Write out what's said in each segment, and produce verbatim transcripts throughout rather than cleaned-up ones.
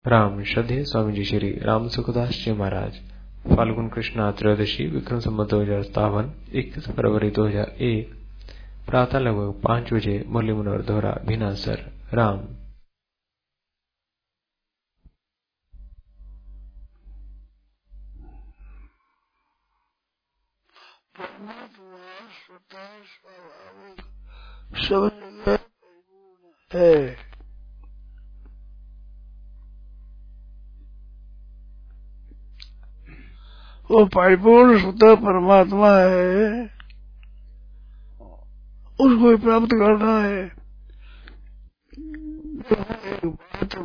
राम श्रद्धेय स्वामी जी श्री राम सुखदास जी महाराज। फाल्गुन कृष्ण त्रयोदशी विक्रम संवत दो हजार सतावन इक्कीस फरवरी दो हजार एक प्रातः लगभग पांच बजे मुरली मनोहर दोहरा भिनासर। राम सब जगह है। वो परिपूर्ण स्वतः परमात्मा है, उसको ही प्राप्त करना है। एक बात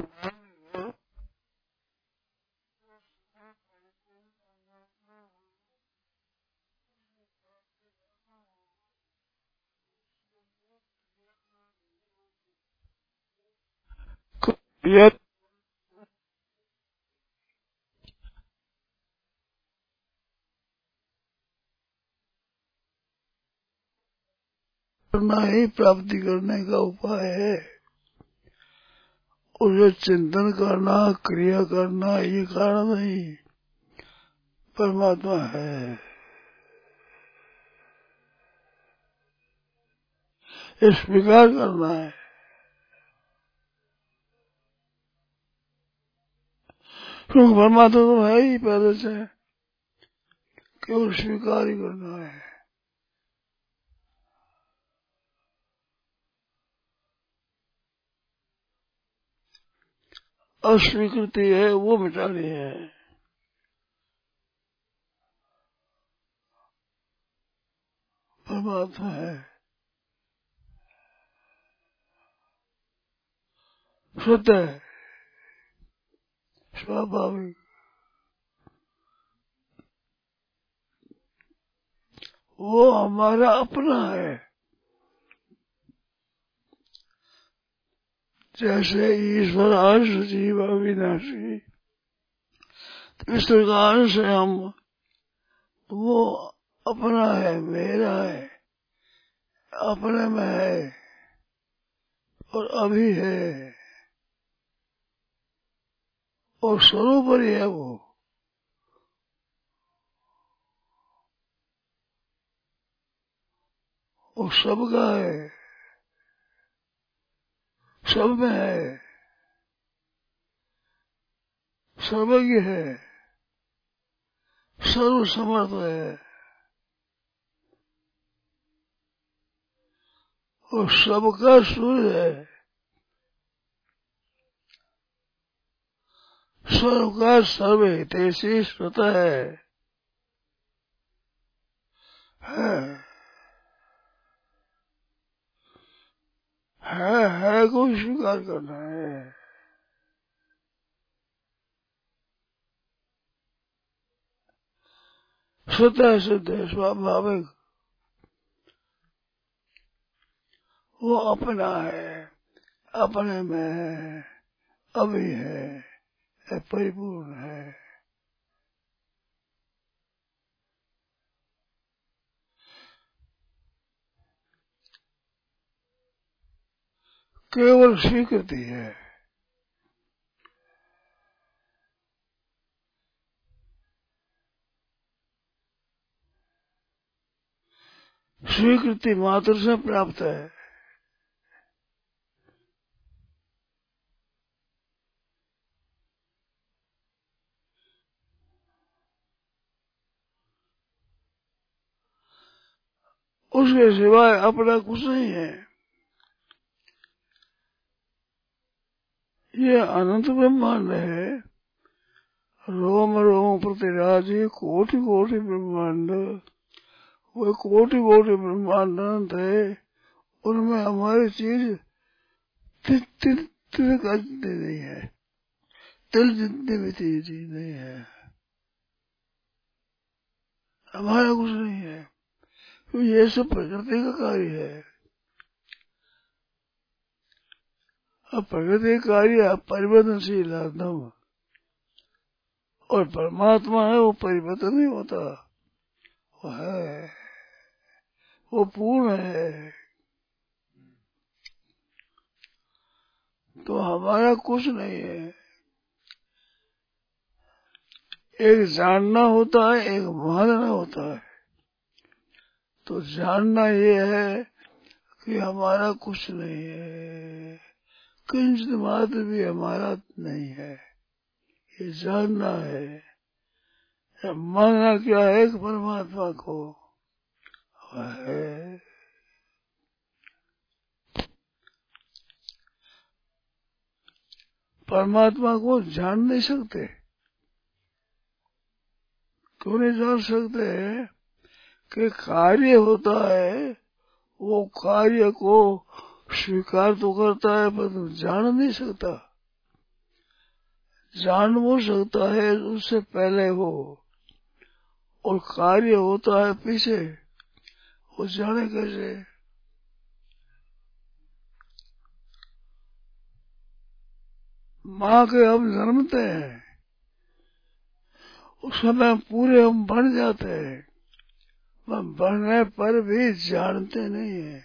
यह करना ही प्राप्ति करने का उपाय है। उसे चिंतन करना, क्रिया करना ये कारण नहीं, परमात्मा है। ये स्वीकार करना है। क्योंकि परमात्मा तो है ही पहले से, केवल स्वीकार ही करना है। अस्वीकृति है वो मिटानी है। परमात्मा है, स्वतः स्वाभाविक, वो हमारा अपना है। जैसे ईश्वर अंश जीव अविनाशी, ईश्वर का अंश है हम, वो अपना है, मेरा है, अपने में है और अभी है और स्वरूप ही है। वो वो सबका है, सब में है, सर्वज्ञ है, सर्व समर्थ है और सबका सूर्य है, सर्व का सर्व हितैषी स्वतः है, है है है को स्वीकार करना है। स्वतः सिद्ध है, स्वाभाविक, वो अपना है, अपने में है, अभी है, है परिपूर्ण है। केवल स्वीकृति है। स्वीकृति मात्र से प्राप्त है। उसके सिवाय अपना कुछ नहीं है। ये अनंत ब्रह्मांड है, रोम रोम प्रतिराजी कोटि कोटि ब्रह्मांड, वो कोटि कोटि ब्रह्मांड अनंत है, उनमें हमारी चीज तिल तिल तिल का जितनी नहीं है, तिल जितनी भी चीज नहीं है, हमारा कुछ नहीं है। तो ये सब प्रकृति का कार्य है। अब प्रकृति का कार्य परिवर्तनशील आत्म और परमात्मा है, वो परिवर्तन नहीं होता, वो है, वो पूर्ण है। तो हमारा कुछ नहीं है, एक जानना होता है, एक मानना होता है। तो जानना ये है कि हमारा कुछ नहीं है, किंचित मात्र भी हमारा नहीं है, ये जानना है। मानना क्या है? कि परमात्मा को है। परमात्मा को जान नहीं सकते। क्यों नहीं जान सकते? कि कार्य होता है, वो कार्य को स्वीकार तो करता है पर तो जान नहीं सकता। जान वो सकता है उससे पहले हो, और कार्य होता है पीछे, वो जाने कैसे? माँ के हम जन्मते हैं, उस समय पूरे हम बन जाते हैं, हम बनने पर भी जानते नहीं है।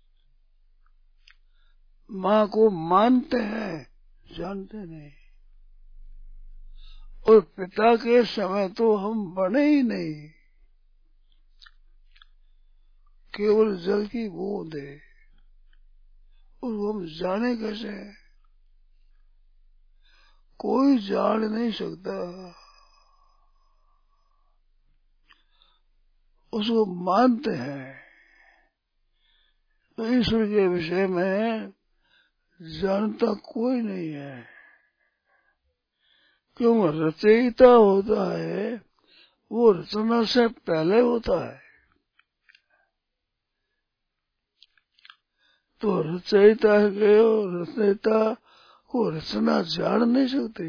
माँ को मानते हैं, जानते नहीं। और पिता के समय तो हम बने ही नहीं, केवल जल की बूंद है, और हम जाने कैसे? कोई जान नहीं सकता। उसको मानते हैं। तो ईश्वर के विषय में जानता कोई नहीं है। क्यों? रचयिता होता है, वो रचना से पहले होता है। तो रचयिता के और रचयिता को रचना जान नहीं सकती,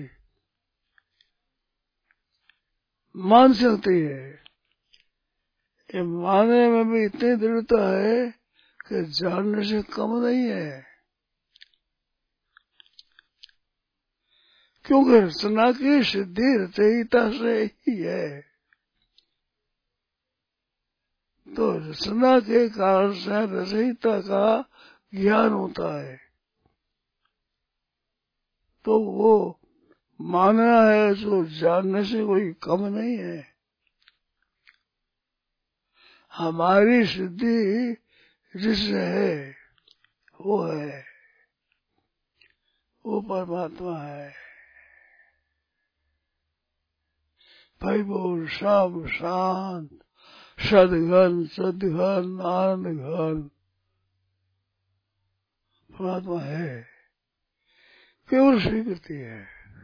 मान सकती है। ये मानने में भी इतनी दृढ़ता है कि जानने से कम नहीं है। क्योंकि रचना की सिद्धि रचयिता से ही है। तो रचना के कारण से रचयिता का ज्ञान होता है। तो वो मानना है जो जानने से कोई कम नहीं है। हमारी सिद्धि जिससे है वो है, वो परमात्मा है। भाई बोल शाम शांत सदघन सदघन आनंद घन परमात्मा है, केवल स्वीकृति है।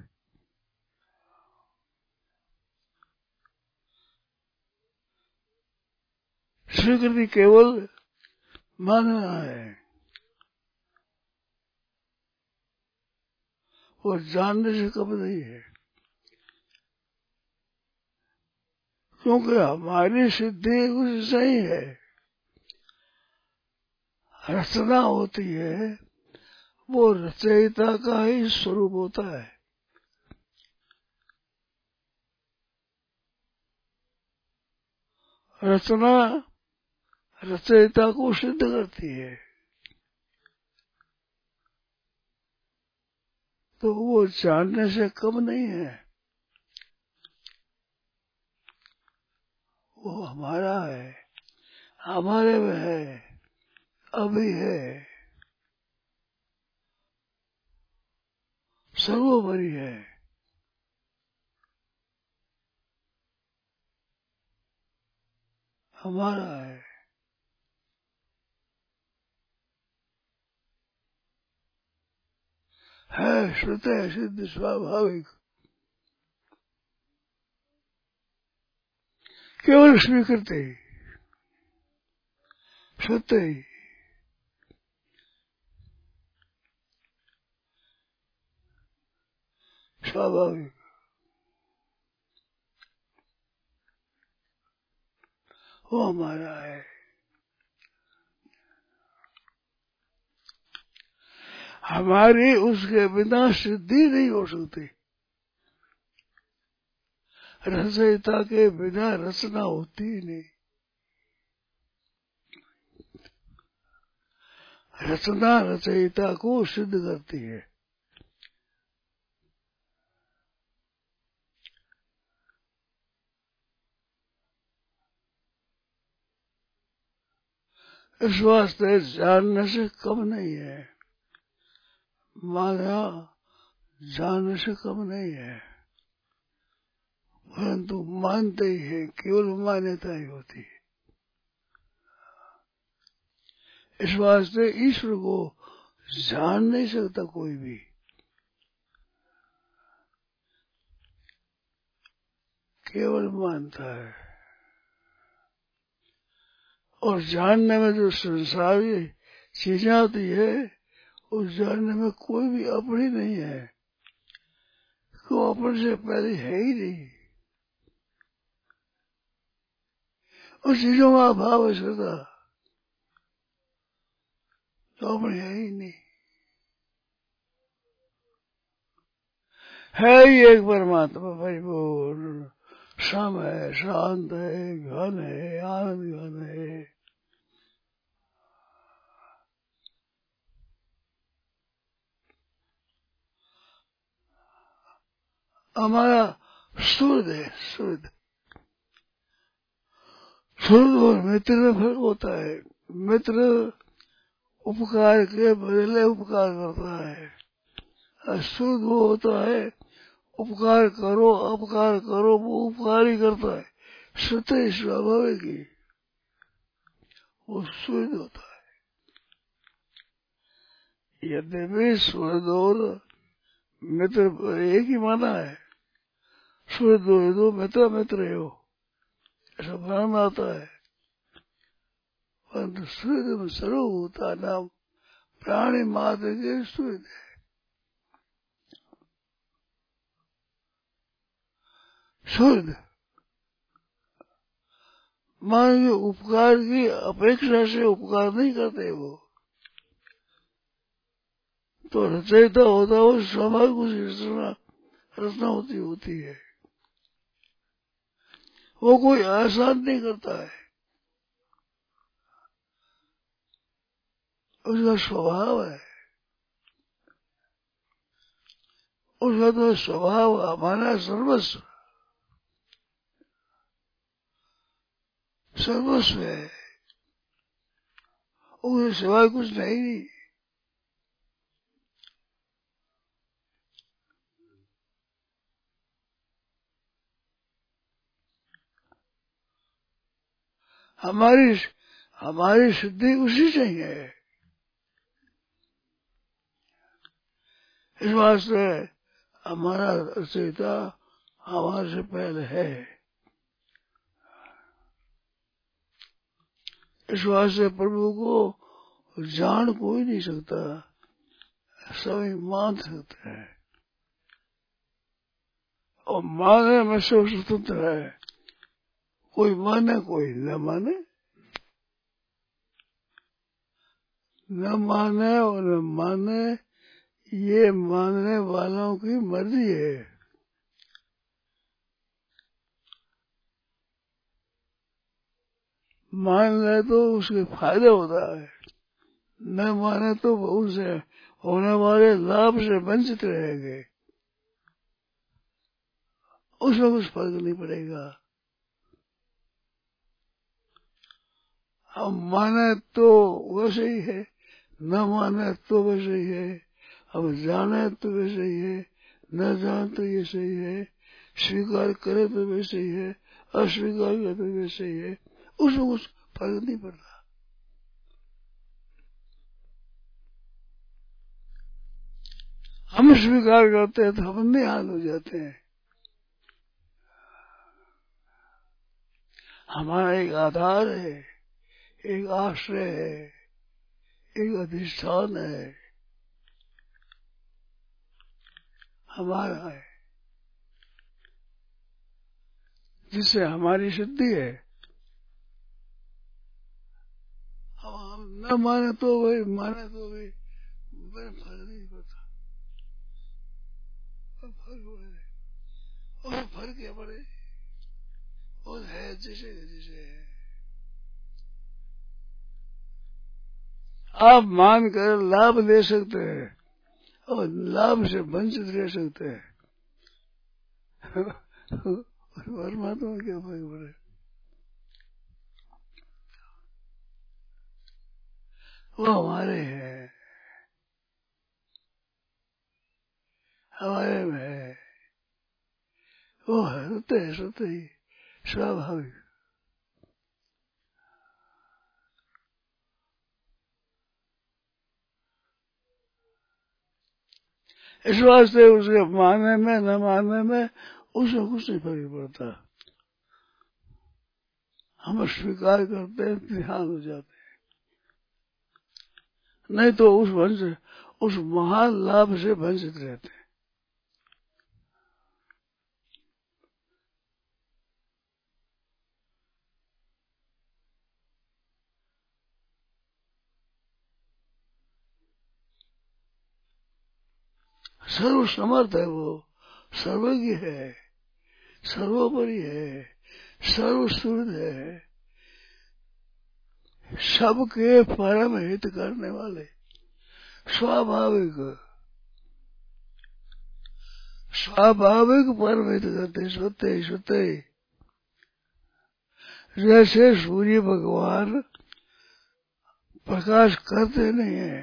स्वीकृति केवल मानना है, वो जानने से कम नहीं है। क्योंकि हमारी सिद्धि उससे ही है। रचना होती है, वो रचयिता का ही स्वरूप होता है। रचना रचयिता को सिद्ध करती है। तो वो जानने से कम नहीं है। वो हमारा है, हमारे में है, अभी है, सर्वोपरि है। हमारा है। है श्रुत सिद्ध स्वाभाविक, केवल स्वीकृति सत्य ही। स्वाभाविक वो हमारा है। हमारी उसके बिना सिद्धि नहीं हो सकती। रचयिता के बिना रचना होती ही नहीं। रचना रचयिता को सिद्ध करती है। इस वास्ते जानने से कम नहीं है, माना जानने से कम नहीं है, परंतु मानते ही है, केवल मान्यता ही होती है। इस वास्ते ईश्वर को जान नहीं सकता कोई भी, केवल मानता है। और जानने में जो संसारी चीजें आती है, उस जानने में कोई भी अपनी नहीं है, को अपन से पहले है ही नहीं। उस चीजों का अभाव है सदा, तो अपनी है ही नहीं, है ही एक परमात्मा परिपूर्ण, सम है, शांत है, घन है, आनंद घन है। हमारा सूर्य है, सूर्य सूर्य और मित्र में फर्क होता है। मित्र उपकार के बदले उपकार करता है, और सूर्य वो होता है उपकार करो अपकार करो, वो उपकार ही करता है, स्वतः स्वाभाविक ही वो सूर्य होता है। यद्यपि सूर्य और मित्र एक ही माना है, सूर्य दो दो मित्र मित्र हो, ऐसा भ्रम आता है, परंतु सूर्य में सर्वभूता नाम प्राणी मात्र के सूर्य है। सूर्य मान उपकार की अपेक्षा से उपकार नहीं करते, वो तो रचयिता होता है, वो स्वाभाविक उसकी रचना रचना होती होती है, वो कोई आसान नहीं करता है, उसका स्वभाव है, उसका तो स्वभाव हमारा सर्वस्व सर्वस्व है, उसके सिवाय कुछ नहीं नहीं। हमारी हमारी सिद्धि उसी से ही है। इस वास्ते हमारा रचयिता हमारे से पहले है। इस वास्ते प्रभु को जान कोई नहीं सकता, सभी मान सकते हैं, और मानने में सब स्वतंत्र है, कोई माने कोई न माने, न माने और न माने ये मानने वालों की मर्जी है। मान ले तो उसके फायदा होता है, न माने तो उनसे होने वाले लाभ से वंचित रहेंगे, उसमें कुछ फर्क नहीं पड़ेगा। हम माने तो वैसे ही है, न माने तो वैसे ही है, हम जाने तो वैसे ही है, न जाने तो ये सही है, स्वीकार करे तो वैसे ही है, अस्वीकार करे तो वैसे ही है, उसमें कुछ फर्क नहीं पड़ता। हम स्वीकार करते हैं तो हम निहाल हो जाते हैं। हमारा एक आधार है, एक आश्रय है, एक अधिष्ठान है, हमारा है, जिससे हमारी सिद्धि है। अब हम न माने तो वही, माने तो वही, फर्क नहीं पड़ता। फर्क पड़े और फर्क क्या पड़े, और है जैसे जैसे है। आप मान कर लाभ ले सकते हैं और लाभ से वंचित रह सकते हैं। परमात्मा क्या फर्क पड़े। वो हमारे है, हमारे में है, वो है होते है सोते ही स्वाभाविक। इस वास्ते उसके मानने में न मानने में उसमें कुछ नहीं फर्क पड़ता। हम स्वीकार करते हैं, ध्यान हो जाते हैं, नहीं तो उस वंश उस महान लाभ से वंचित रहते हैं। सर्व समर्थ है, वो सर्वज्ञ है, सर्वोपरि है, सर्वश्रुत है, सबके परम हित करने वाले, स्वाभाविक स्वाभाविक परम हित करते सोते सोते। जैसे सूर्य भगवान प्रकाश करते नहीं है,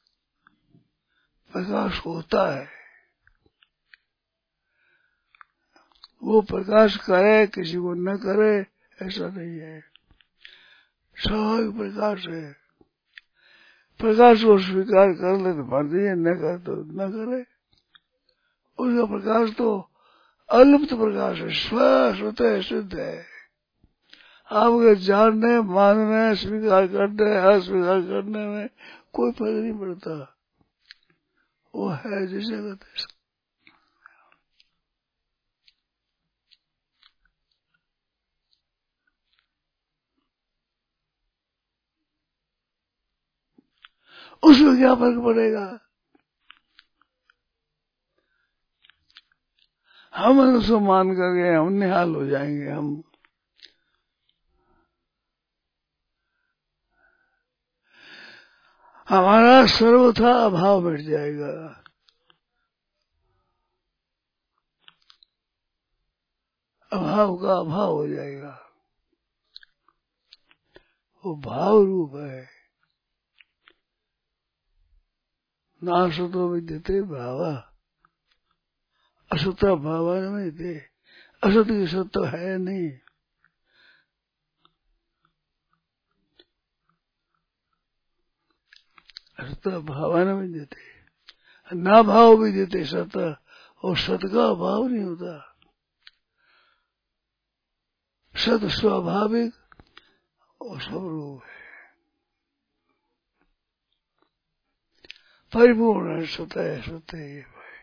प्रकाश होता है। वो प्रकाश करे किसी को न करे ऐसा नहीं है, स्वाभाविक प्रकाश है। प्रकाश को स्वीकार कर ले तो भर दिए, न कर तो न करे। उसका प्रकाश तो अलुप्त प्रकाश है, स्वतः सिद्ध है। आपके जानने, मानने, स्वीकार करने, अस्वीकार करने में कोई फर्क नहीं पड़ता। वो है जिसे कहते। उसमें क्या फर्क पड़ेगा? हम उसको मान करके हम निहाल हो जाएंगे। हम हमारा सर्वथा अभाव मिट जाएगा। अभाव का अभाव हो जाएगा। वो भाव रूप है। नासतो विद्यते भावा असत भावा नहीं थे। असत की सत्य है नहीं। असत भावा न विद्यते, ना भाव भी देते सत, और सत का भाव नहीं होता। सत स्वाभाविक और स्वरूप है, परिपूर्ण है, सत है, सत है।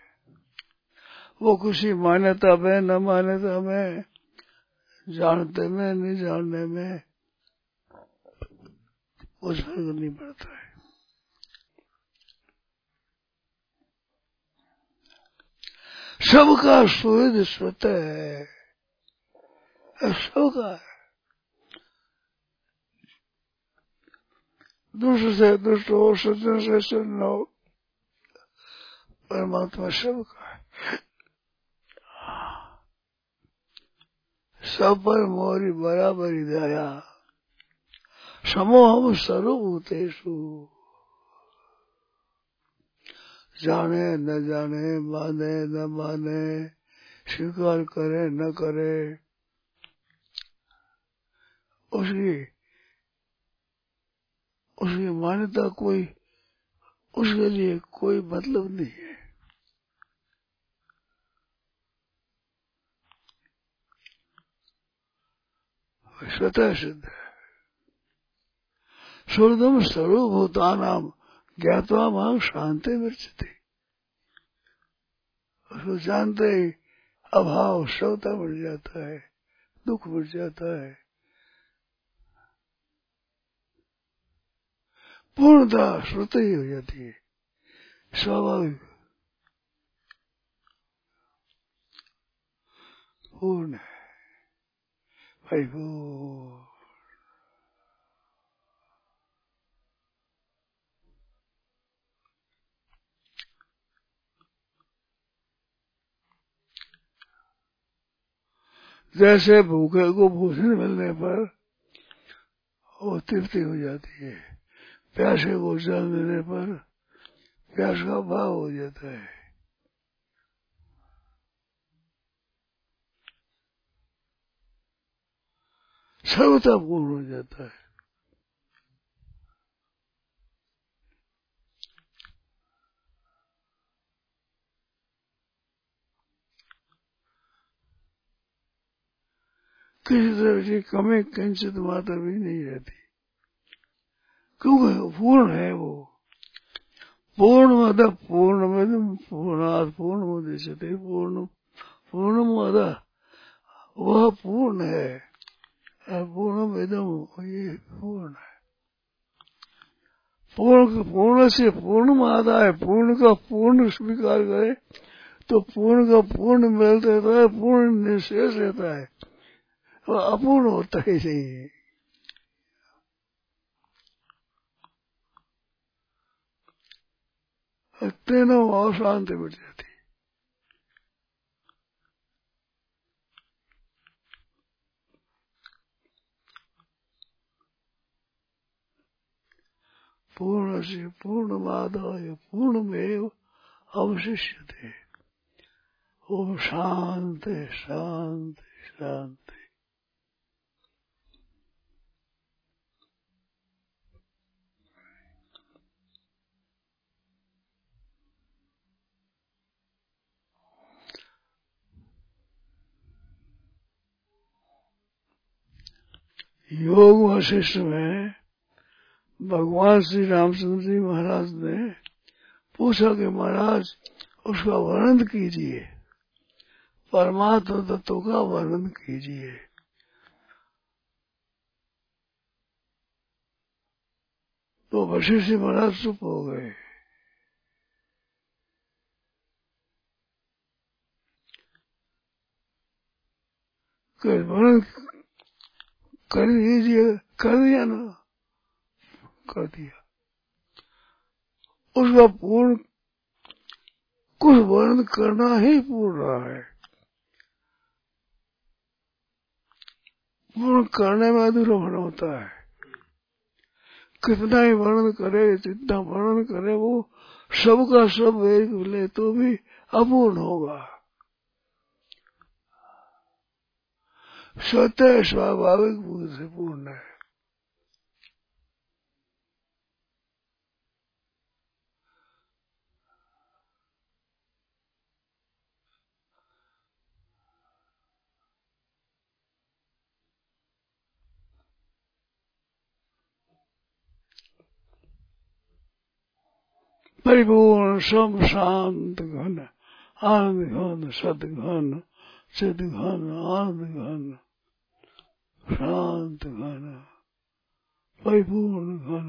वो किसी मान्यता में न मान्यता में, जानते में नहीं जानने में कुछ फर्क नहीं पड़ता है। सबका सुहृद स्वतः है, सबका है। दुष्ट से दुष्ट हो, सज्जन से सज्जन हो, परमात्मा सबका है। सब पर मोरी बराबरी दया, समोहम सर्वभूतेषु। जाने न जाने, माने न माने, स्वीकार करे न करे, उसकी उसकी मान्यता कोई, उसके लिए कोई मतलब नहीं है। स्वतः सिद्ध है। सुहृदम सर्वभूतानाम ज्ञात्वा मां शांति विरचते। उसको जानते ही अभाव स्वतः मिट जाता है, दुख मिट जाता है, पूर्णता श्रुति ही हो जाती है, स्वाभाविक पूर्ण है। परिपूर्ण जैसे भूखे को भोजन मिलने पर वो तृप्ति हो जाती है, प्यासे को जल देने पर प्यास का भाव हो जाता है। सर्वथा पूर्ण हो जाता है। किसी तरह की कमी किंचित मात्र भी नहीं रहती, क्योंकि पूर्ण है वो। पूर्ण मद पूर्ण मद पूर्णात् पूर्ण मुदच्यते पूर्ण पूर्ण मद, वह पूर्ण है। पूर्ण वेदम, ये पूर्ण है। पूर्ण पूर्ण से पूर्ण मादा है। पूर्ण का पूर्ण स्वीकार करे तो पूर्ण का पूर्ण मिल रहता है, पूर्ण निशेष रहता है, वह अपूर्ण होता ही नहीं। तीनों अशांति मिट जाती। पूर्ण से पूर्णमादाय पूर्णमेव अवशिष्यते। ओम शांति शांति शांति। योग वशिष्ठ में भगवान श्री रामचंद्र जी महाराज ने पूछा कि महाराज उसका वर्णन कीजिए, परमात्मा तत्व का वर्णन कीजिए। तो वशिष्ठ जी महाराज चुप हो गए। वर्णन कर दीजिए, कर दिया ना, कर दिया। उसका पूर्ण कुछ वर्णन करना ही पूर्ण रहा है। पूर्ण करने में अधूरा भर होता है। कितना ही वर्णन करे, जितना वर्णन करे वो सबका सब एक मिले तो भी अपूर्ण होगा। स्वतः स्वाभाविक बुद्धि से पूर्ण है। परिपूर्ण सम शांत घन आनंद घन सद घन चिद घन आनंद घन शांत घन परिपूर्ण घन।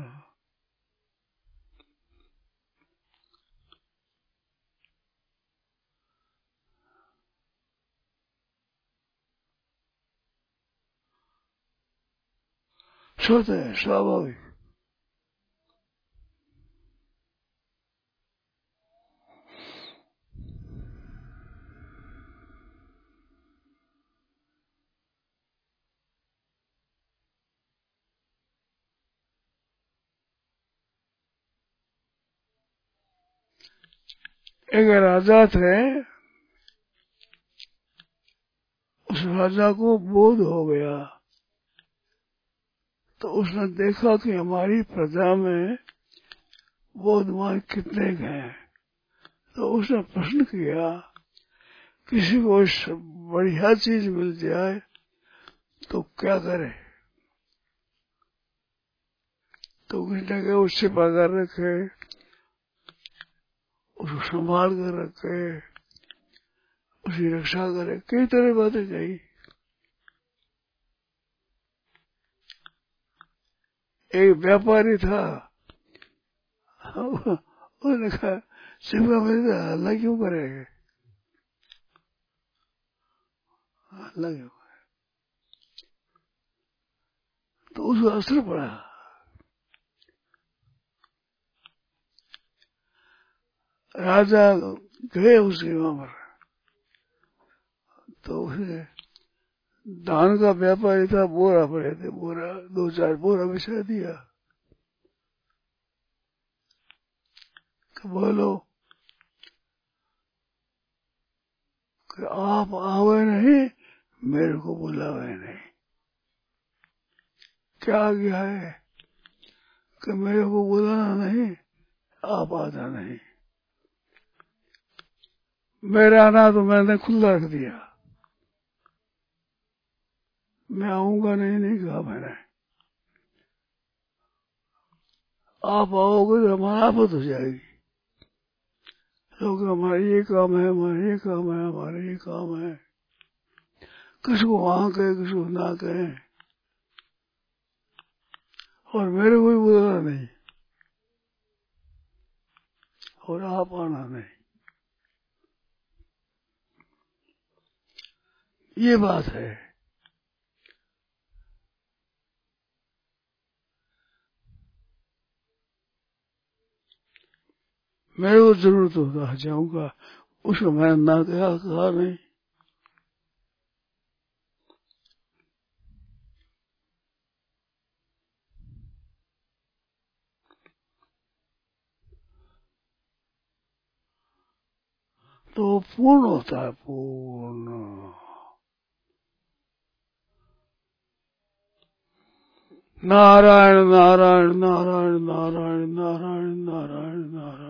स्वतः स्वाभाविक। एक राजा थे, उस राजा को बोध हो गया तो उसने देखा कि हमारी प्रजा में बोधवान कितने हैं। तो उसने प्रश्न किया, किसी को बढ़िया चीज मिल जाए तो क्या करे। तो किसी ने उससे पगार रखे, उसको संभाल कर रखे, उसकी रक्षा करे, कई तरह बातें कही। एक व्यापारी था, उसने कहा शिवका मेरे हल्ला क्यों करेंगे, हल्ला क्यों करे। तो उसको असर पड़ा। राजा गए उसके वहां पर, तो उसने धान का व्यापारी था, बोरा पड़े थे, बोरा दो चार बोरा बिछा दिया। कि बोलो कि आप आवे नहीं, मेरे को बुलावे नहीं। क्या गया है कि मेरे को बुलाना नहीं, आप आना नहीं। मेरा आना तो मैंने खुला रख दिया, मैं आऊंगा नहीं, नहीं कहा मैंने। आप आओगे तो हमारा आपत हो जाएगी। लोग हमारा ये काम है, हमारा ये काम है, हमारा ये काम है, किसको हाँ कहे, किसको ना कहे, और मेरे को भी बुलाना नहीं, और आप आना नहीं। ये बात है। मेरे को जरूरत होता जाऊंगा, उसको मैंने ना कहा, कहा नहीं। तो पूर्ण होता है, पूर्ण। नारायण नारायण नारायण नारायण नारायण नारायण नारायण।